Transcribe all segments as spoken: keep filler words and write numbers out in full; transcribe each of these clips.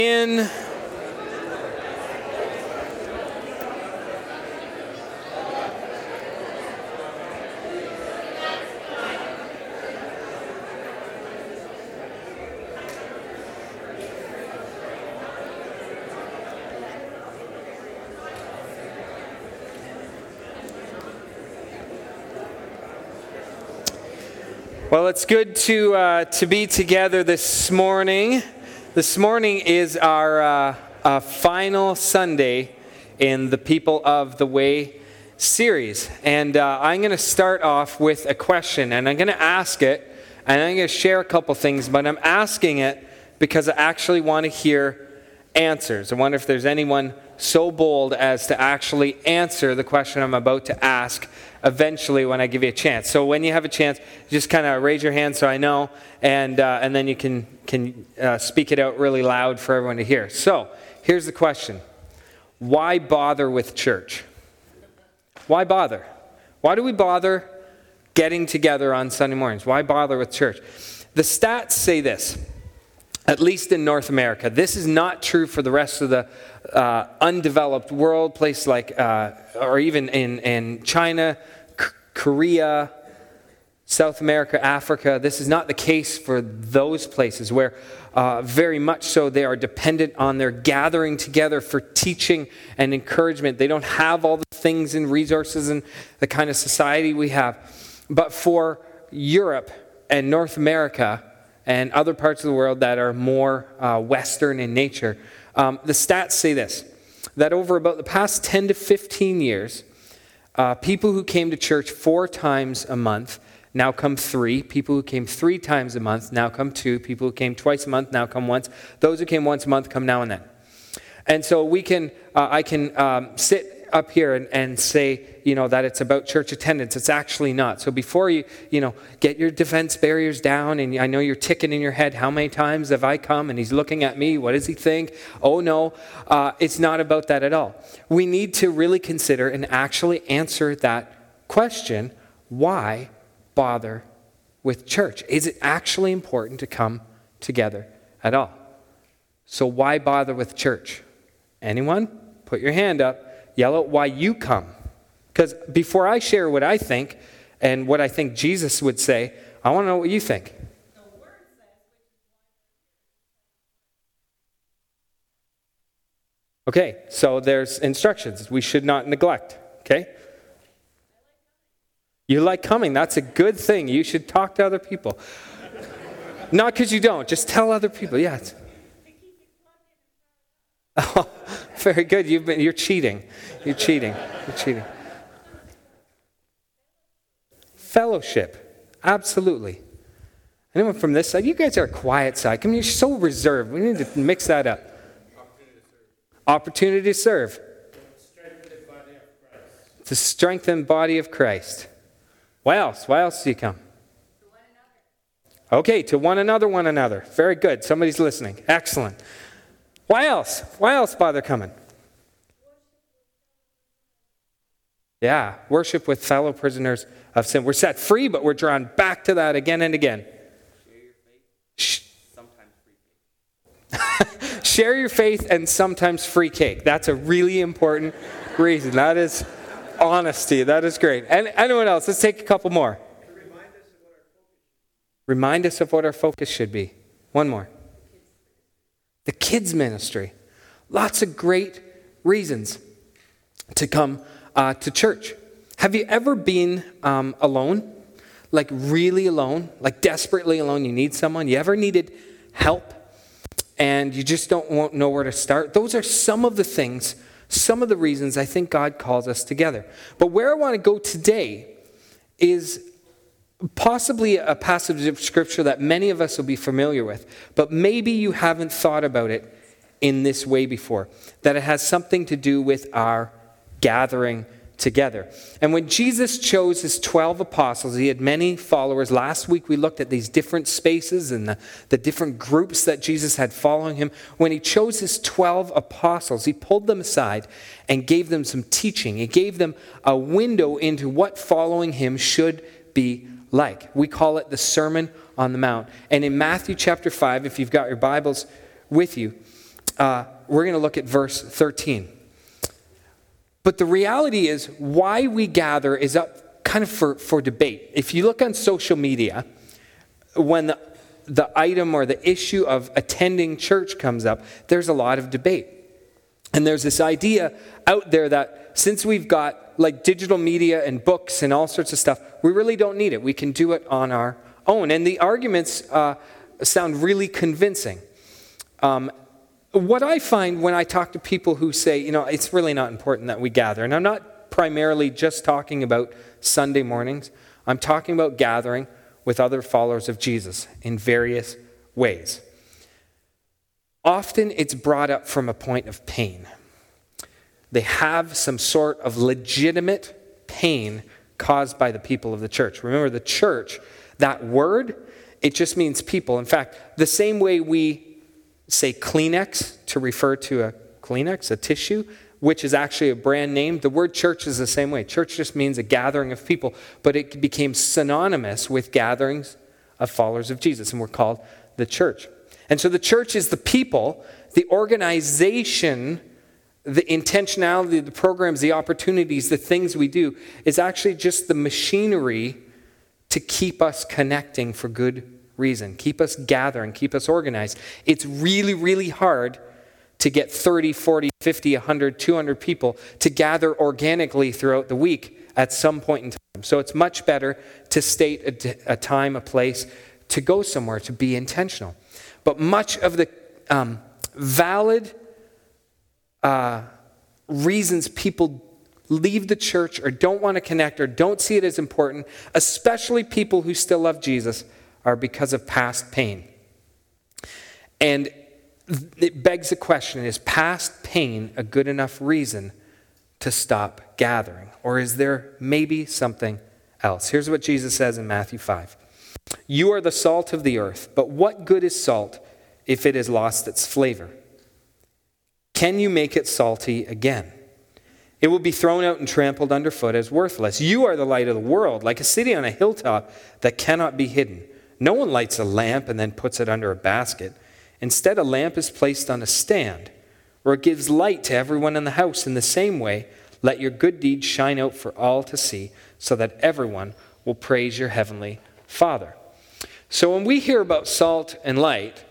In Well, it's good to uh, to be together this morning. This morning is our uh, uh, final Sunday in the People of the Way series. And uh, I'm going to start off with a question, and I'm going to ask it, and I'm going to share a couple things, but I'm asking it because I actually want to hear answers. I wonder if there's anyone so bold as to actually answer the question I'm about to ask eventually when I give you a chance. So when you have a chance, just kind of raise your hand so I know, and uh, and then you can, can uh, speak it out really loud for everyone to hear. So here's the question. Why bother with church? Why bother? Why do we bother getting together on Sunday mornings? Why bother with church? The stats say this. At least in North America. This is not true for the rest of the uh, undeveloped world, places like, uh, or even in, in China, C- Korea, South America, Africa. This is not the case for those places where uh, very much so they are dependent on their gathering together for teaching and encouragement. They don't have all the things and resources and the kind of society we have. But for Europe and North America, and other parts of the world that are more uh, Western in nature, um, the stats say this, that over about the past ten to fifteen years, uh, people who came to church four times a month now come three. People who came three times a month now come two. People who came twice a month now come once. Those who came once a month come now and then. And so we can, uh, I can um, sit up here and, and say, you know, that it's about church attendance. It's actually not. So before you, you know, get your defense barriers down, and I know you're ticking in your head, how many times have I come? And he's looking at me. What does he think? Oh, no. Uh, it's not about that at all. We need to really consider and actually answer that question, why bother with church? Is it actually important to come together at all? So why bother with church? Anyone? Put your hand up. Yell out why you come. Because before I share what I think and what I think Jesus would say, I want to know what you think. The word says, okay, so there's instructions we should not neglect. Okay? You like coming. That's a good thing. You should talk to other people. Not because you don't. Just tell other people. Yeah. It's, oh, very good. You've been, you're cheating. You're cheating. You're cheating. Fellowship. Absolutely. Anyone from this side? You guys are a quiet side. I mean, you're so reserved. We need to mix that up. Opportunity to serve. To strengthen the body of Christ. Why else? Why else do you come? Okay, to one another, one another. Very good. Somebody's listening. Excellent. Why else? Why else bother coming? Yeah, worship with fellow prisoners of sin. We're set free, but we're drawn back to that again and again. Share your faith, sometimes free cake. Share your faith and sometimes free cake. That's a really important reason. That is honesty. That is great. And anyone else? Let's take a couple more. Remind us of what our focus should be. One more. The kids ministry. Lots of great reasons to come uh, to church. Have you ever been um, alone? Like really alone? Like desperately alone? You need someone? You ever needed help? And you just don't won't know where to start? Those are some of the things, some of the reasons I think God calls us together. But where I want to go today is possibly a passage of scripture that many of us will be familiar with, but maybe you haven't thought about it in this way before, that it has something to do with our gathering together. And when Jesus chose his twelve apostles, he had many followers. Last week we looked at these different spaces and the, the different groups that Jesus had following him. When he chose his twelve apostles, he pulled them aside and gave them some teaching. He gave them a window into what following him should be like. We call it the Sermon on the Mount. And in Matthew chapter five, if you've got your Bibles with you, uh, we're going to look at verse thirteen. But the reality is, why we gather is up kind of for, for debate. If you look on social media, when the, the item or the issue of attending church comes up, there's a lot of debate. And there's this idea out there that since we've got like digital media and books and all sorts of stuff, we really don't need it. We can do it on our own. And the arguments uh, sound really convincing. Um, what I find when I talk to people who say, you know, it's really not important that we gather, and I'm not primarily just talking about Sunday mornings. I'm talking about gathering with other followers of Jesus in various ways. Often it's brought up from a point of pain. They have some sort of legitimate pain caused by the people of the church. Remember, the church, that word, it just means people. In fact, the same way we say Kleenex to refer to a Kleenex, a tissue, which is actually a brand name, the word church is the same way. Church just means a gathering of people, but it became synonymous with gatherings of followers of Jesus, and we're called the church. And so the church is the people, the organization, the intentionality, the programs, the opportunities, the things we do is actually just the machinery to keep us connecting for good reason, keep us gathering, keep us organized. It's really, really hard to get thirty, forty, fifty, one hundred, two hundred people to gather organically throughout the week at some point in time. So it's much better to state a, a time, a place, to go somewhere, to be intentional. But much of the um, valid uh, reasons people leave the church or don't want to connect or don't see it as important, especially people who still love Jesus, are because of past pain. And it begs the question, is past pain a good enough reason to stop gathering? Or is there maybe something else? Here's what Jesus says in Matthew five. You are the salt of the earth, but what good is salt if it has lost its flavor? Can you make it salty again? It will be thrown out and trampled underfoot as worthless. You are the light of the world, like a city on a hilltop that cannot be hidden. No one lights a lamp and then puts it under a basket. Instead, a lamp is placed on a stand, where it gives light to everyone in the house. In the same way, let your good deeds shine out for all to see, so that everyone will praise your heavenly Father. So when we hear about salt and light,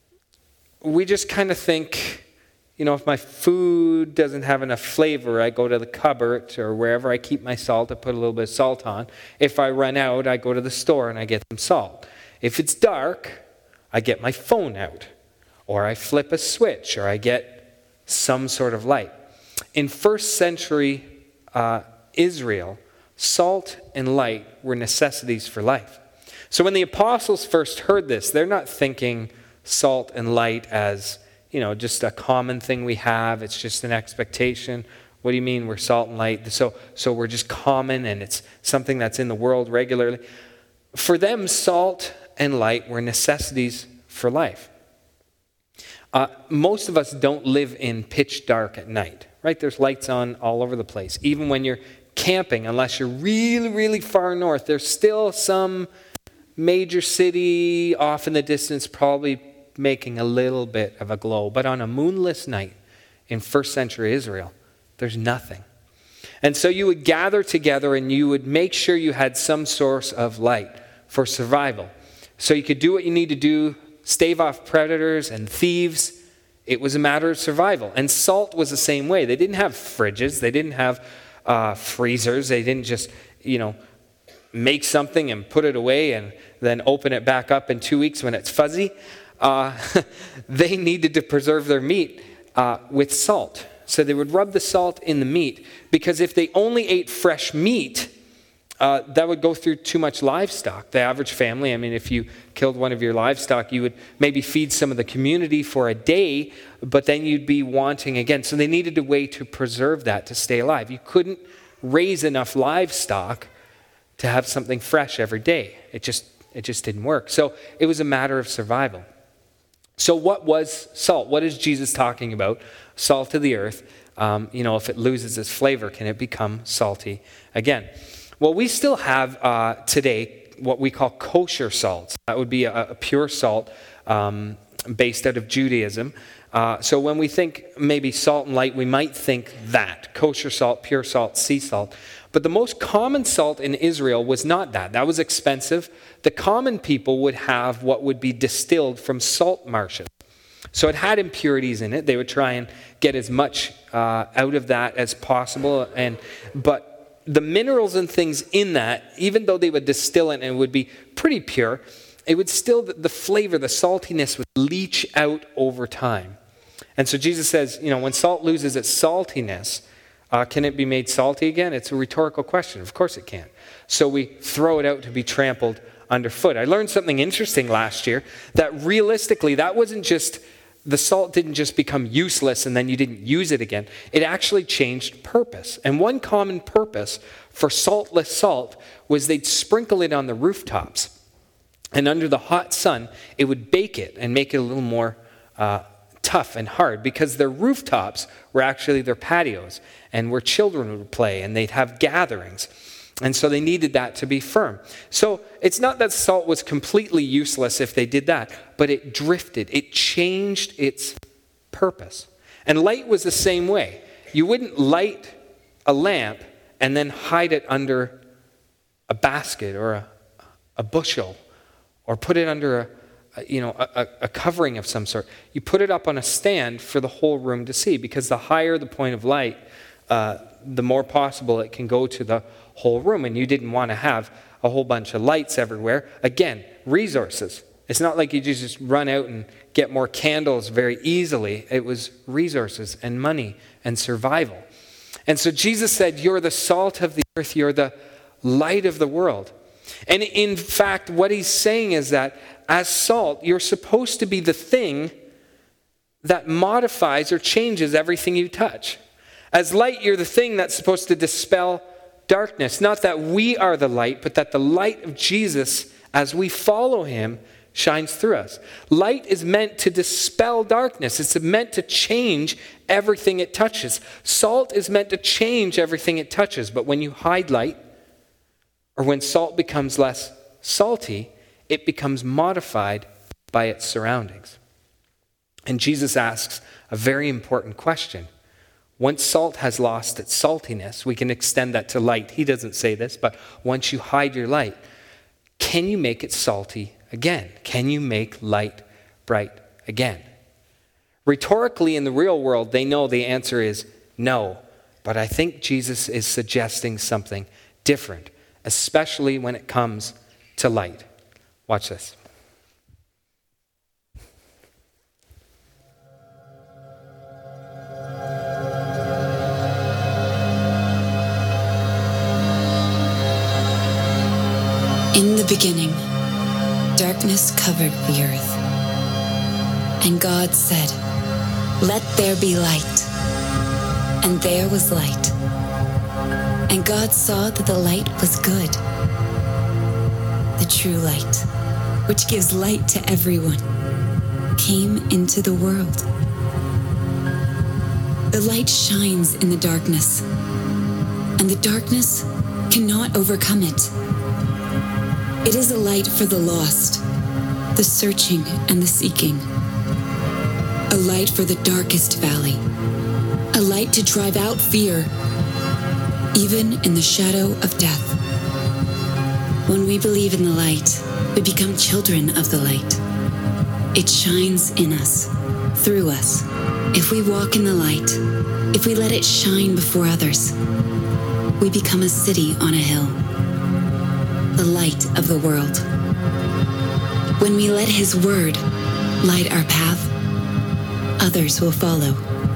we just kind of think, you know, if my food doesn't have enough flavor, I go to the cupboard or wherever I keep my salt, I put a little bit of salt on. If I run out, I go to the store and I get some salt. If it's dark, I get my phone out, or I flip a switch, or I get some sort of light. In first century uh, Israel, salt and light were necessities for life. So when the apostles first heard this, they're not thinking salt and light as, you know, just a common thing we have. It's just an expectation. What do you mean we're salt and light? So, so we're just common and it's something that's in the world regularly. For them, salt and light were necessities for life. Uh, most of us don't live in pitch dark at night, right? There's lights on all over the place. Even when you're camping, unless you're really, really far north, there's still some major city off in the distance probably making a little bit of a glow. But on a moonless night in first century Israel, there's nothing. And so you would gather together and you would make sure you had some source of light for survival. So you could do what you need to do, stave off predators and thieves. It was a matter of survival. And salt was the same way. They didn't have fridges. They didn't have uh, freezers. They didn't just, you know, make something and put it away and then open it back up in two weeks when it's fuzzy. Uh, they needed to preserve their meat uh, with salt. So they would rub the salt in the meat, because if they only ate fresh meat, uh, that would go through too much livestock. The average family, I mean, if you killed one of your livestock, you would maybe feed some of the community for a day, but then you'd be wanting again. So they needed a way to preserve that to stay alive. You couldn't raise enough livestock to have something fresh every day. It just, it just didn't work. So it was a matter of survival. So what was salt? What is Jesus talking about? Salt of the earth. Um, you know, if it loses its flavor, can it become salty again? Well, we still have uh, today what we call kosher salts. That would be a, a pure salt um, based out of Judaism. Uh, so when we think maybe salt and light, we might think that, kosher salt, pure salt, sea salt. But the most common salt in Israel was not that. That was expensive. The common people would have what would be distilled from salt marshes. So it had impurities in it. They would try and get as much uh, out of that as possible. And but the minerals and things in that, even though they would distill it and it would be pretty pure, it would still, the flavor, the saltiness would leach out over time. And so Jesus says, you know, when salt loses its saltiness, uh, can it be made salty again? It's a rhetorical question. Of course it can. So we throw it out to be trampled underfoot. I learned something interesting last year, that realistically, that wasn't just, the salt didn't just become useless and then you didn't use it again. It actually changed purpose. And one common purpose for saltless salt was they'd sprinkle it on the rooftops. And under the hot sun, it would bake it and make it a little more uh, tough and hard, because their rooftops were actually their patios and where children would play and they'd have gatherings. And so they needed that to be firm. So it's not that salt was completely useless if they did that, but it drifted. It changed its purpose. And light was the same way. You wouldn't light a lamp and then hide it under a basket or a, a bushel, or put it under a, a you know a, a covering of some sort. You put it up on a stand for the whole room to see, because the higher the point of light, uh, the more possible it can go to the whole room. And you didn't want to have a whole bunch of lights everywhere. Again, resources. It's not like you just run out and get more candles very easily. It was resources and money and survival. And so Jesus said, you're the salt of the earth, you're the light of the world. And in fact, what he's saying is that as salt, you're supposed to be the thing that modifies or changes everything you touch. As light, you're the thing that's supposed to dispel darkness. Not that we are the light, but that the light of Jesus, as we follow him, shines through us. Light is meant to dispel darkness. It's meant to change everything it touches. Salt is meant to change everything it touches. But when you hide light, or when salt becomes less salty, it becomes modified by its surroundings. And Jesus asks a very important question. Once salt has lost its saltiness, we can extend that to light. He doesn't say this, but once you hide your light, can you make it salty again? Can you make light bright again? Rhetorically, in the real world, they know the answer is no. But I think Jesus is suggesting something different, especially when it comes to light. Watch this. In the beginning, darkness covered the earth. And God said, "Let there be light." And there was light. And God saw that the light was good. The true light, which gives light to everyone, came into the world. The light shines in the darkness, and the darkness cannot overcome it. It is a light for the lost, the searching and the seeking. A light for the darkest valley. A light to drive out fear, even in the shadow of death. When we believe in the light, we become children of the light. It shines in us, through us. If we walk in the light, if we let it shine before others, we become a city on a hill. The light of the world. When we let his word light our path, others will follow.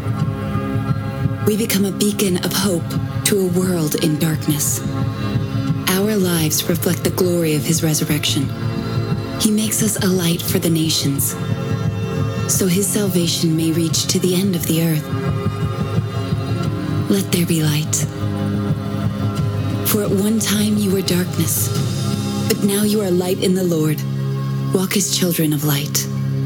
We become a beacon of hope to a world in darkness. Our lives reflect the glory of his resurrection. He makes us a light for the nations, so his salvation may reach to the end of the earth. Let there be light. For at one time you were darkness, but now you are light in the Lord. Walk as children of light.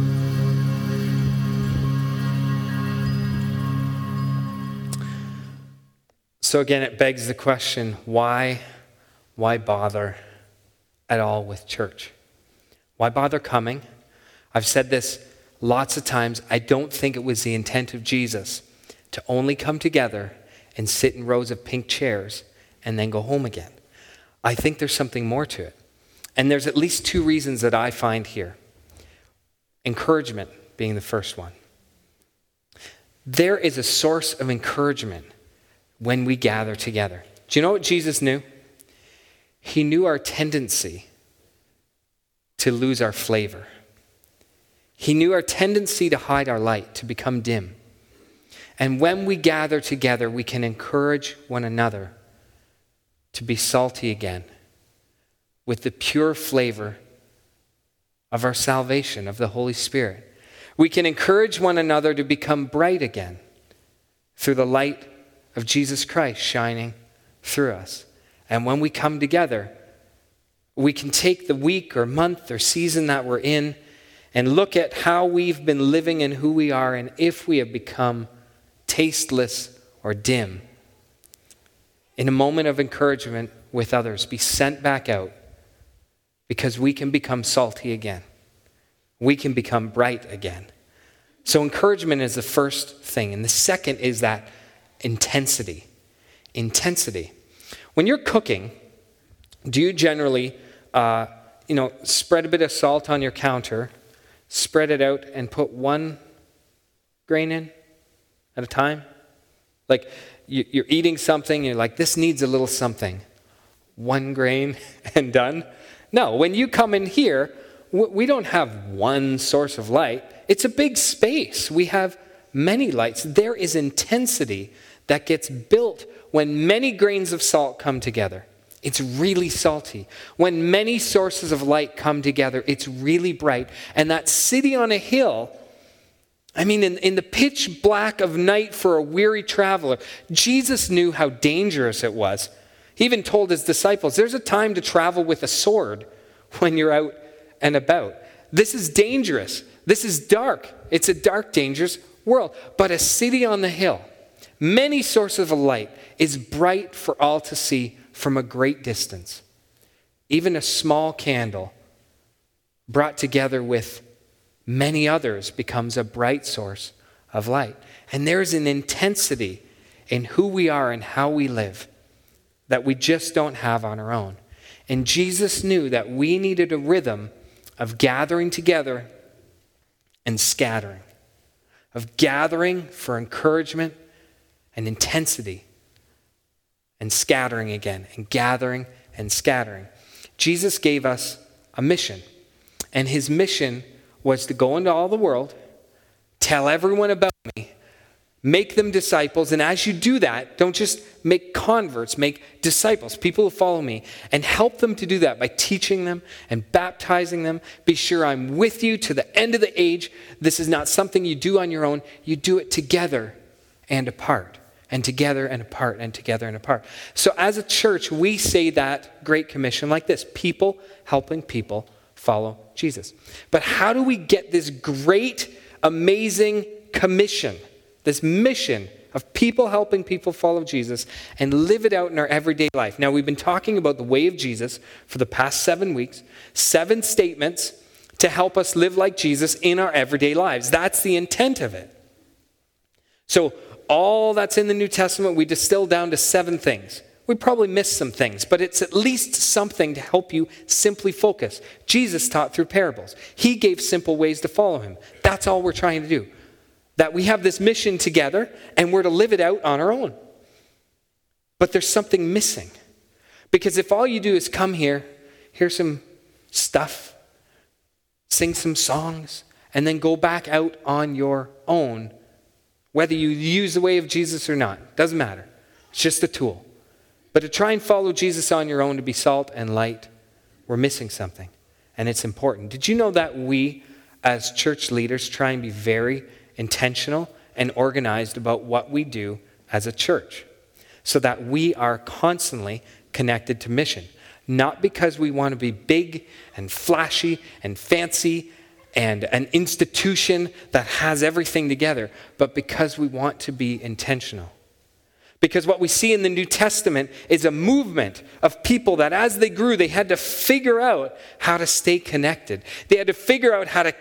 So again, it begs the question, why, why bother at all with church? Why bother coming? I've said this lots of times I don't think it was the intent of Jesus to only come together and sit in rows of pink chairs and then go home again. I think there's something more to it. And there's at least two reasons that I find here. Encouragement being the first one. There is a source of encouragement when we gather together. Do you know what Jesus knew? He knew our tendency to lose our flavor. He knew our tendency to hide our light, to become dim. And when we gather together, we can encourage one another to be salty again with the pure flavor of our salvation, of the Holy Spirit. We can encourage one another to become bright again through the light of Jesus Christ shining through us. And when we come together, we can take the week or month or season that we're in and look at how we've been living and who we are, and if we have become tasteless or dim. In a moment of encouragement with others, be sent back out, because we can become salty again. We can become bright again. So encouragement is the first thing. And the second is that intensity. Intensity. When you're cooking, do you generally, uh, you know, spread a bit of salt on your counter, spread it out, and put one grain in at a time? Like you, you're eating something, you're like, this needs a little something. One grain and done? No, when you come in here, we don't have one source of light. It's a big space. We have many lights. There is intensity that gets built when many grains of salt come together. It's really salty. When many sources of light come together, it's really bright. And that city on a hill, I mean, in, in the pitch black of night for a weary traveler, Jesus knew how dangerous it was. He even told his disciples, there's a time to travel with a sword when you're out and about. This is dangerous. This is dark. It's a dark, dangerous world. But a city on the hill, many sources of light, is bright for all to see from a great distance. Even a small candle brought together with many others becomes a bright source of light. And there's an intensity in who we are and how we live that we just don't have on our own. And Jesus knew that we needed a rhythm of gathering together and scattering, of gathering for encouragement and intensity, and scattering again, and gathering and scattering. Jesus gave us a mission, and his mission was to go into all the world, tell everyone about me, make them disciples, and as you do that, don't just make converts, make disciples, people who follow me, and help them to do that by teaching them and baptizing them. Be sure I'm with you to the end of the age. This is not something you do on your own. You do it together and apart, and together and apart, and together and apart. So as a church, we say that Great Commission like this: people helping people follow Jesus. But how do we get this great, amazing commission, this mission of people helping people follow Jesus, and live it out in our everyday life? Now, we've been talking about the way of Jesus for the past seven weeks, seven statements to help us live like Jesus in our everyday lives. That's the intent of it. So all that's in the New Testament, we distill down to seven things. We probably missed some things, but it's at least something to help you simply focus. Jesus taught through parables. He gave simple ways to follow him. That's all we're trying to do. That we have this mission together, and we're to live it out on our own. But there's something missing. Because if all you do is come here, hear some stuff, sing some songs, and then go back out on your own, whether you use the way of Jesus or not, doesn't matter. It's just a tool. But to try and follow Jesus on your own, to be salt and light, we're missing something. And it's important. Did you know that we, as church leaders, try and be very intentional and organized about what we do as a church, so that we are constantly connected to mission? Not because we want to be big and flashy and fancy and an institution that has everything together, but because we want to be intentional. Because what we see in the New Testament is a movement of people that as they grew, they had to figure out how to stay connected. They had to figure out how to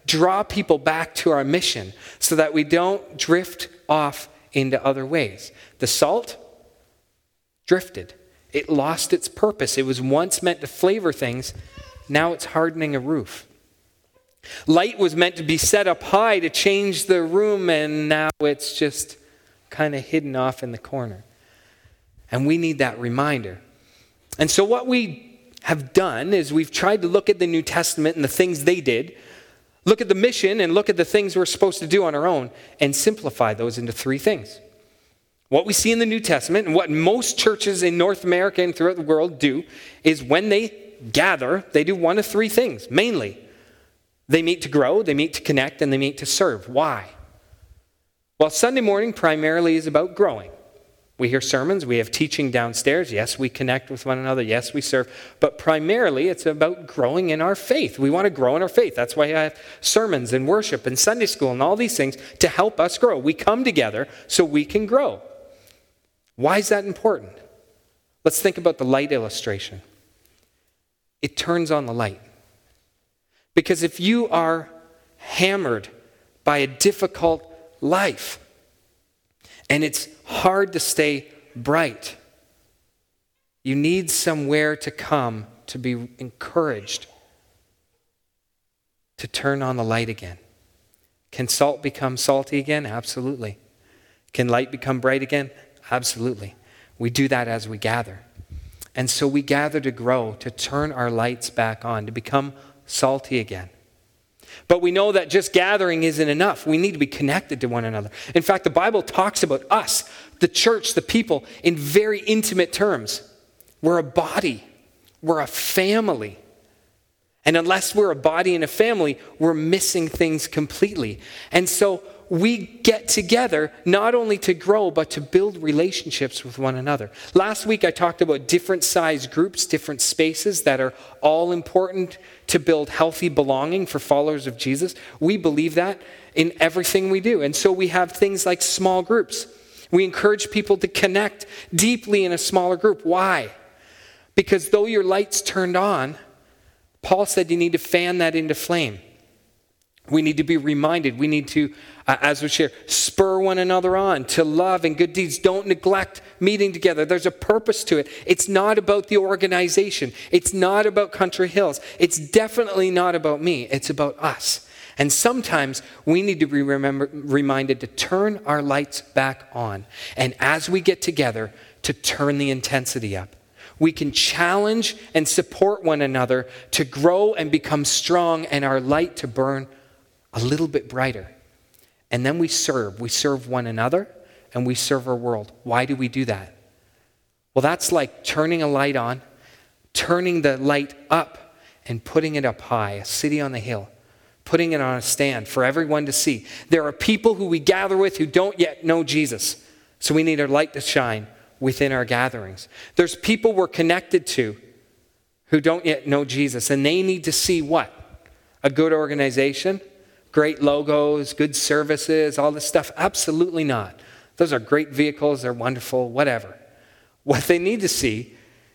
draw people back to our mission so that we don't drift off into other ways. The salt drifted. It lost its purpose. It was once meant to flavor things. Now it's hardening a roof. Light was meant to be set up high to change the room, and now it's just kind of hidden off in the corner. And we need that reminder. And so what we have done is we've tried to look at the New Testament and the things they did, look at the mission and look at the things we're supposed to do on our own, and simplify those into three things. What we see in the New Testament and what most churches in North America and throughout the world do is when they gather, they do one of three things, mainly. They meet to grow, they meet to connect, and they meet to serve. Why? Well, Sunday morning primarily is about growing. We hear sermons, we have teaching downstairs. Yes, we connect with one another. Yes, we serve. But primarily it's about growing in our faith. We want to grow in our faith. That's why I have sermons and worship and Sunday school and all these things to help us grow. We come together so we can grow. Why is that important? Let's think about the light illustration. It turns on the light. Because if you are hammered by a difficult life and it's hard to stay bright, you need somewhere to come to be encouraged, to turn on the light again. Can salt become salty again? Absolutely. Can light become bright again? Absolutely. We do that as we gather. And so we gather to grow, to turn our lights back on, to become salty again. But we know that just gathering isn't enough. We need to be connected to one another. In fact, the Bible talks about us, the church, the people, in very intimate terms. We're a body. We're a family. And unless we're a body and a family, we're missing things completely. And so we get together not only to grow, but to build relationships with one another. Last week I talked about different size groups, different spaces that are all important to build healthy belonging for followers of Jesus. We believe that in everything we do. And so we have things like small groups. We encourage people to connect deeply in a smaller group. Why? Because though your light's turned on, Paul said you need to fan that into flame. We need to be reminded. We need to, uh, as we share, spur one another on to love and good deeds. Don't neglect meeting together. There's a purpose to it. It's not about the organization. It's not about Country Hills. It's definitely not about me. It's about us. And sometimes we need to be remember, reminded to turn our lights back on. And as we get together, to turn the intensity up. We can challenge and support one another to grow and become strong and our light to burn a little bit brighter. And then we serve. We serve one another and we serve our world. Why do we do that? Well, that's like turning a light on, turning the light up and putting it up high, a city on the hill, putting it on a stand for everyone to see. There are people who we gather with who don't yet know Jesus. So we need our light to shine within our gatherings. There's people we're connected to who don't yet know Jesus, and they need to see what? A good organization? Great logos, good services, all this stuff? Absolutely not. Those are great vehicles, they're wonderful, whatever. What they need to see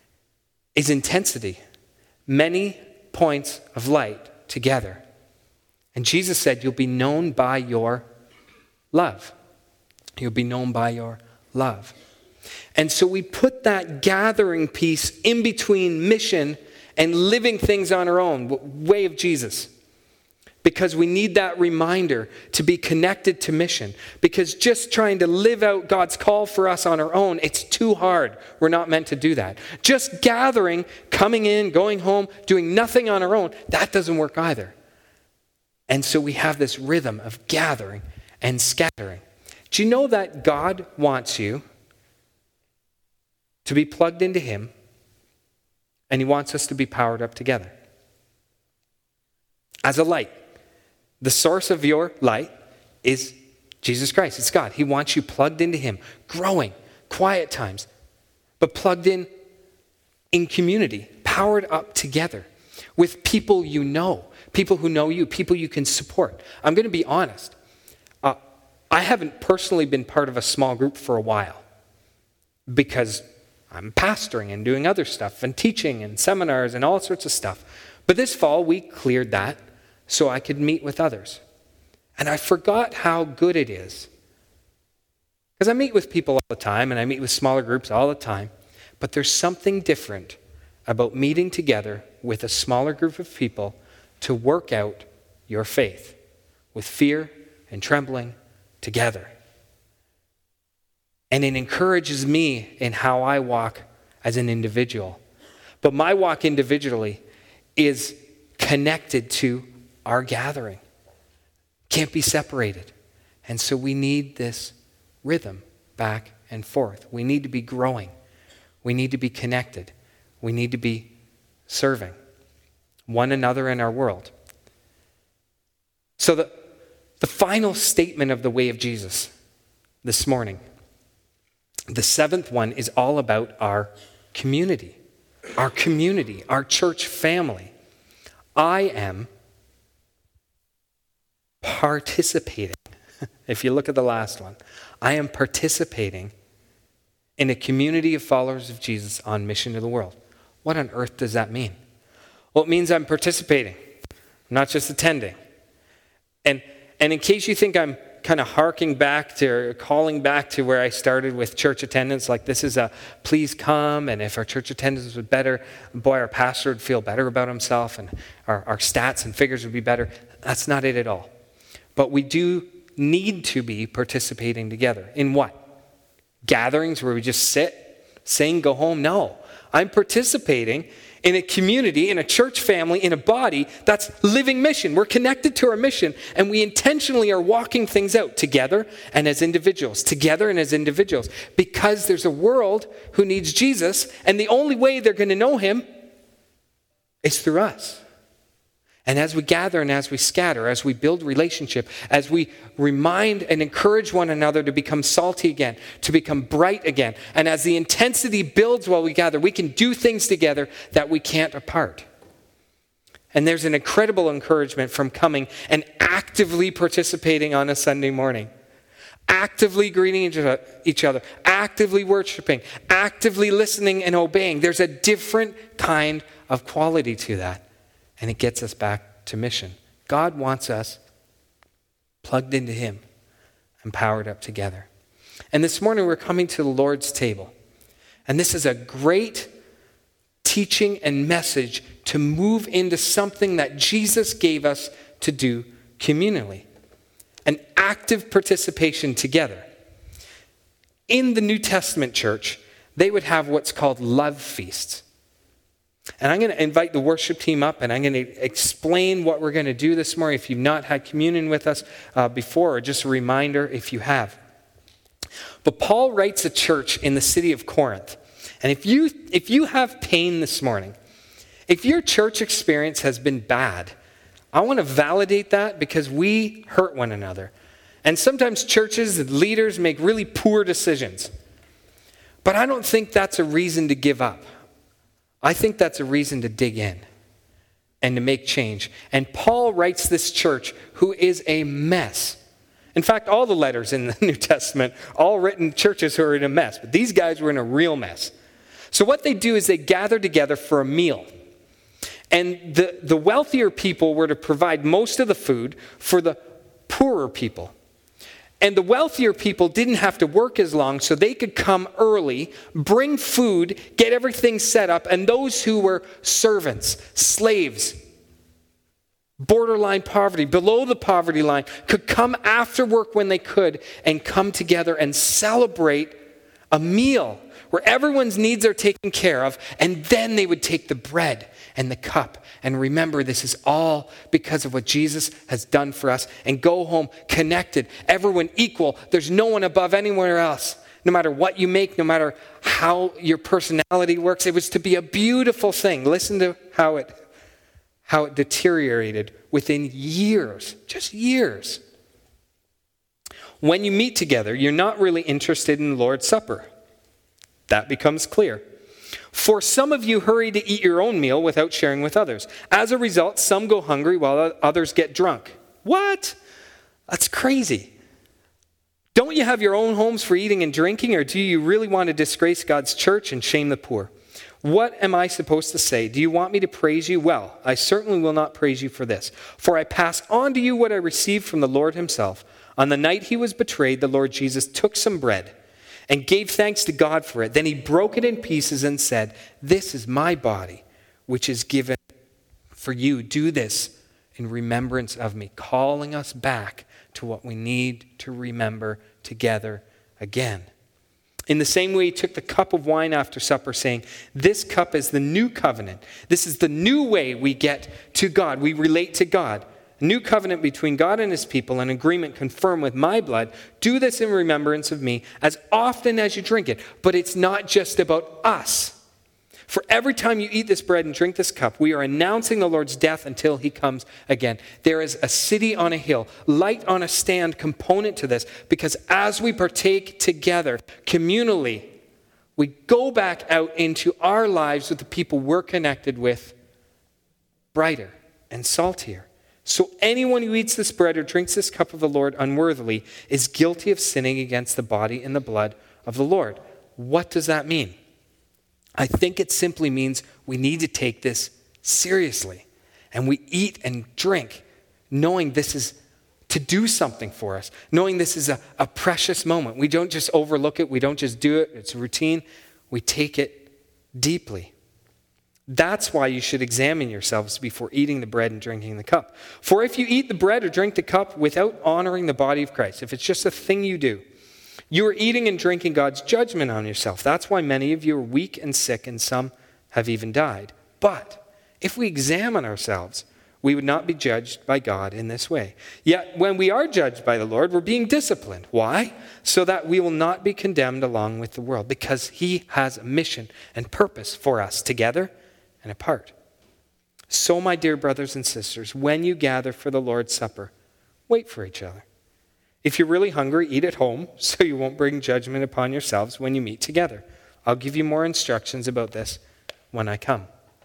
is intensity. Many points of light together. And Jesus said, you'll be known by your love. You'll be known by your love. And so we put that gathering piece in between mission and living things on our own, way of Jesus. Because we need that reminder to be connected to mission. Because just trying to live out God's call for us on our own, it's too hard. We're not meant to do that. Just gathering, coming in, going home, doing nothing on our own, that doesn't work either. And so we have this rhythm of gathering and scattering. Do you know that God wants you to be plugged into Him, and He wants us to be powered up together? As a light. The source of your light is Jesus Christ. It's God. He wants you plugged into Him, growing, quiet times, but plugged in in community, powered up together with people you know, people who know you, people you can support. I'm going to be honest. Uh, I haven't personally been part of a small group for a while because I'm pastoring and doing other stuff and teaching and seminars and all sorts of stuff. But this fall, we cleared that so I could meet with others. And I forgot how good it is. Because I meet with people all the time, and I meet with smaller groups all the time. But there's something different about meeting together with a smaller group of people to work out your faith with fear and trembling together. And it encourages me in how I walk as an individual. But my walk individually is connected to our gathering. Can't be separated. And so we need this rhythm back and forth. We need to be growing. We need to be connected. We need to be serving one another in our world. So the, the final statement of the way of Jesus this morning, the seventh one, is all about our community. Our community, our church family. I am participating. If you look at the last one, I am participating in a community of followers of Jesus on mission to the world. What on earth does that mean? Well, it means I'm participating, not just attending. And, and in case you think I'm kind of harking back to, or calling back to where I started with church attendance, like this is a please come, and if our church attendance was better, boy, our pastor would feel better about himself, and our, our stats and figures would be better. That's not it at all. But we do need to be participating together. In what? Gatherings where we just sit, sing, go home? No. I'm participating in a community, in a church family, in a body that's living mission. We're connected to our mission, and we intentionally are walking things out together and as individuals, together and as individuals, because there's a world who needs Jesus, and the only way they're going to know him is through us. And as we gather and as we scatter, as we build relationship, as we remind and encourage one another to become salty again, to become bright again, and as the intensity builds while we gather, we can do things together that we can't apart. And there's an incredible encouragement from coming and actively participating on a Sunday morning. Actively greeting each other, actively worshiping, actively listening and obeying. There's a different kind of quality to that. And it gets us back to mission. God wants us plugged into him and powered up together. And this morning we're coming to the Lord's table. And this is a great teaching and message to move into something that Jesus gave us to do communally. An active participation together. In the New Testament church, they would have what's called love feasts. And I'm going to invite the worship team up, and I'm going to explain what we're going to do this morning if you've not had communion with us uh, before, or just a reminder if you have. But Paul writes a church in the city of Corinth. And if you, if you have pain this morning, if your church experience has been bad, I want to validate that because we hurt one another. And sometimes churches and leaders make really poor decisions. But I don't think that's a reason to give up. I think that's a reason to dig in and to make change. And Paul writes this church who is a mess. In fact, all the letters in the New Testament, all written churches who are in a mess. But these guys were in a real mess. So what they do is they gather together for a meal. And the, the wealthier people were to provide most of the food for the poorer people. And the wealthier people didn't have to work as long, so they could come early, bring food, get everything set up, and those who were servants, slaves, borderline poverty, below the poverty line, could come after work when they could and come together and celebrate a meal where everyone's needs are taken care of, and then they would take the bread and the cup and remember this is all because of what Jesus has done for us, and go home connected, everyone equal. There's no one above anywhere else. No matter what you make, no matter how your personality works, it was to be a beautiful thing. Listen to how it how it deteriorated within years, just years. When you meet together, you're not really interested in the Lord's Supper. That becomes clear. For some of you hurry to eat your own meal without sharing with others. As a result, some go hungry while others get drunk. What? That's crazy. Don't you have your own homes for eating and drinking, or do you really want to disgrace God's church and shame the poor? What am I supposed to say? Do you want me to praise you? Well, I certainly will not praise you for this. For I pass on to you what I received from the Lord himself. On the night he was betrayed, the Lord Jesus took some bread and gave thanks to God for it. Then he broke it in pieces and said, "This is my body, which is given for you. Do this in remembrance of me," calling us back to what we need to remember together again. In the same way, he took the cup of wine after supper, saying, "This cup is the new covenant. This is the new way we get to God. We relate to God. A new covenant between God and his people, an agreement confirmed with my blood. Do this in remembrance of me as often as you drink it." But it's not just about us. For every time you eat this bread and drink this cup, we are announcing the Lord's death until he comes again. There is a city on a hill, light on a stand component to this, because as we partake together communally, we go back out into our lives with the people we're connected with brighter and saltier. So anyone who eats this bread or drinks this cup of the Lord unworthily is guilty of sinning against the body and the blood of the Lord. What does that mean? I think it simply means we need to take this seriously. And we eat and drink knowing this is to do something for us, knowing this is a, a precious moment. We don't just overlook it. We don't just do it. It's routine. We take it deeply. That's why you should examine yourselves before eating the bread and drinking the cup. For if you eat the bread or drink the cup without honoring the body of Christ, if it's just a thing you do, you are eating and drinking God's judgment on yourself. That's why many of you are weak and sick, and some have even died. But if we examine ourselves, we would not be judged by God in this way. Yet when we are judged by the Lord, we're being disciplined. Why? So that we will not be condemned along with the world, because he has a mission and purpose for us together and apart. So, my dear brothers and sisters, when you gather for the Lord's Supper, wait for each other. If you're really hungry, eat at home so you won't bring judgment upon yourselves when you meet together. I'll give you more instructions about this when I come.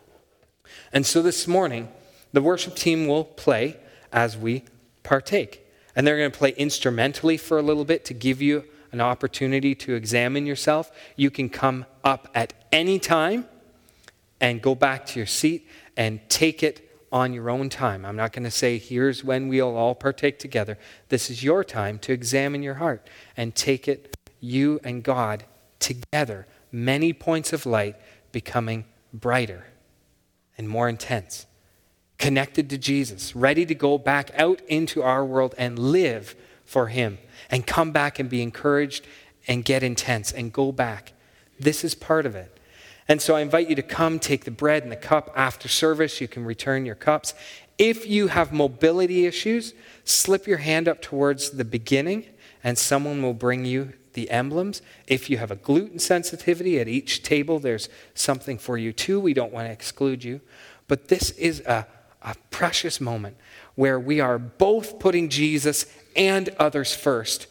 And so this morning, the worship team will play as we partake. And they're going to play instrumentally for a little bit to give you an opportunity to examine yourself. You can come up at any time and go back to your seat and take it on your own time. I'm not going to say, here's when we'll all partake together. This is your time to examine your heart and take it, you and God, together. Many points of light becoming brighter and more intense. Connected to Jesus, ready to go back out into our world and live for him. And come back and be encouraged and get intense and go back. This is part of it. And so I invite you to come take the bread and the cup after service. You can return your cups. If you have mobility issues, slip your hand up towards the beginning and someone will bring you the emblems. If you have a gluten sensitivity, at each table there's something for you too. We don't want to exclude you. But this is a, a precious moment where we are both putting Jesus and others first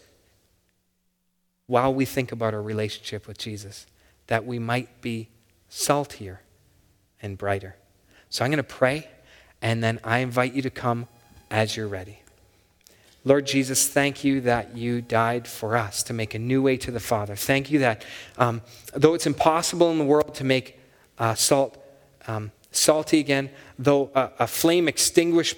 while we think about our relationship with Jesus, that we might be saltier and brighter. So I'm going to pray, and then I invite you to come as you're ready. Lord Jesus, thank you that you died for us to make a new way to the Father. Thank you that um, though it's impossible in the world to make uh, salt um, salty again, though a, a flame extinguished